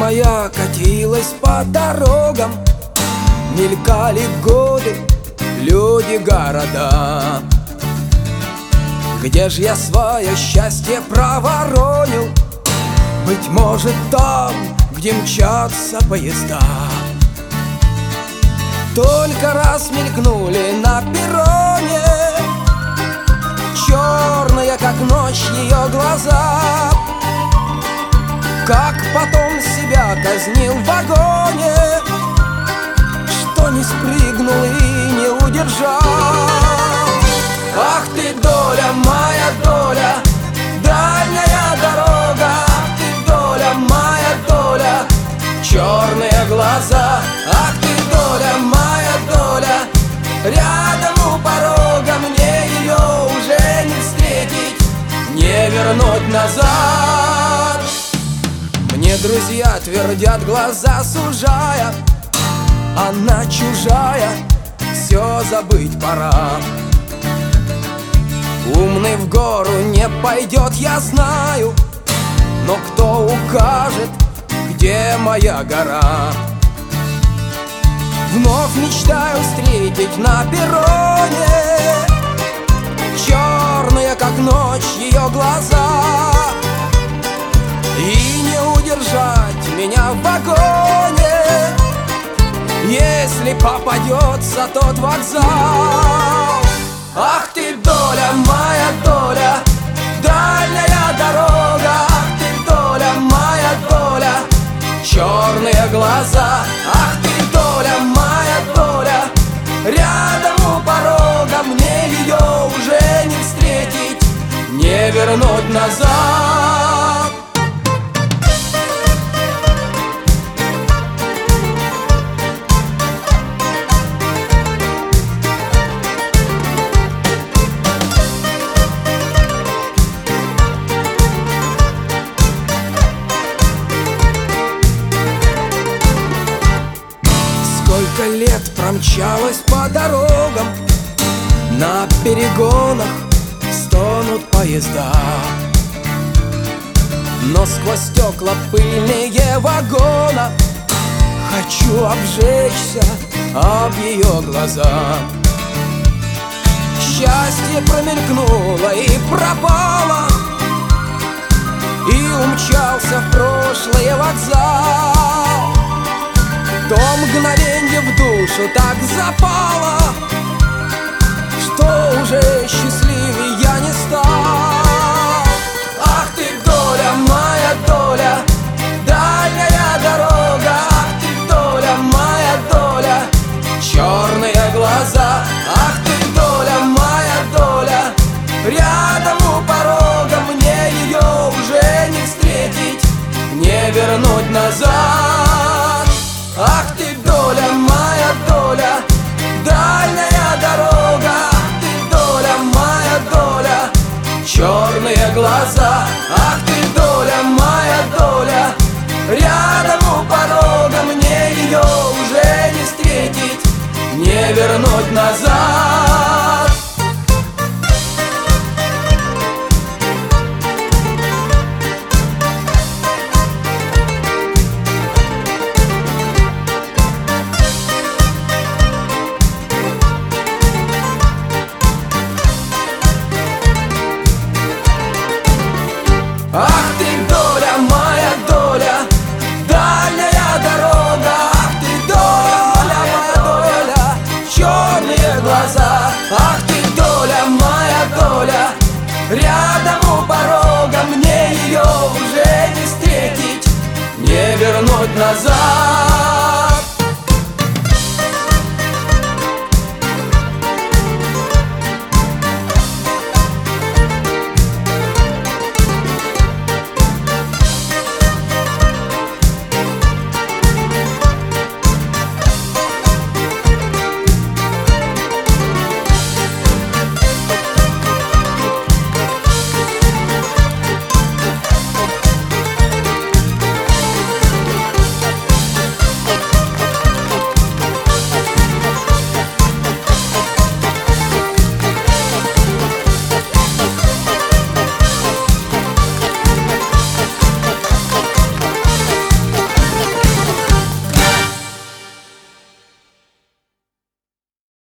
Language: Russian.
моя катилась по дорогам, мелькали годы, люди, города. Где ж я свое счастье проворонил? Быть может, там, где мчатся поезда. Только раз мелькнули на перроне, черные, как ночь, ее глаза. Как потом себя казнил в вагоне, что не спрыгнул и не удержал. Ах ты, доля, моя доля, дальняя дорога. Ах ты, доля, моя доля, черные глаза. Ах ты, доля, моя доля, рядом у порога. Мне ее уже не встретить, не вернуть назад. Мне друзья твердят, глаза сужая: она чужая, все забыть пора. Умный в гору не пойдет, я знаю, но кто укажет, где моя гора? Вновь мечтаю встретить на перроне черные, как ночь, ее глаза. И не удержать меня в вагоне, если попадется тот вокзал. Ах ты, доля, моя доля, дальняя дорога. Ах ты, доля, моя доля, черные глаза. Ах ты, доля, моя доля, рядом у порога. Мне ее уже не встретить, не вернуть назад. Сколько лет промчалось по дорогам, на перегонах стонут поезда. Но сквозь стекла пыльные вагона хочу обжечься об ее глаза. Счастье промелькнуло и пропало, и умчался в прошлое вокзал. То мгновенье в душу так запало, что уже счастливее я не стал. Ах ты, доля, моя доля, дальняя дорога. Ах ты, доля, моя доля, черные глаза. Ах ты, доля, моя доля, рядом у порога. Мне ее уже не встретить, не вернуть назад. Ах ты, доля, моя доля, дальняя дорога. Ах ты, доля, моя доля, черные глаза. Ах ты, доля, моя доля, рядом у порога. Мне ее уже не встретить, не вернуть назад. Ах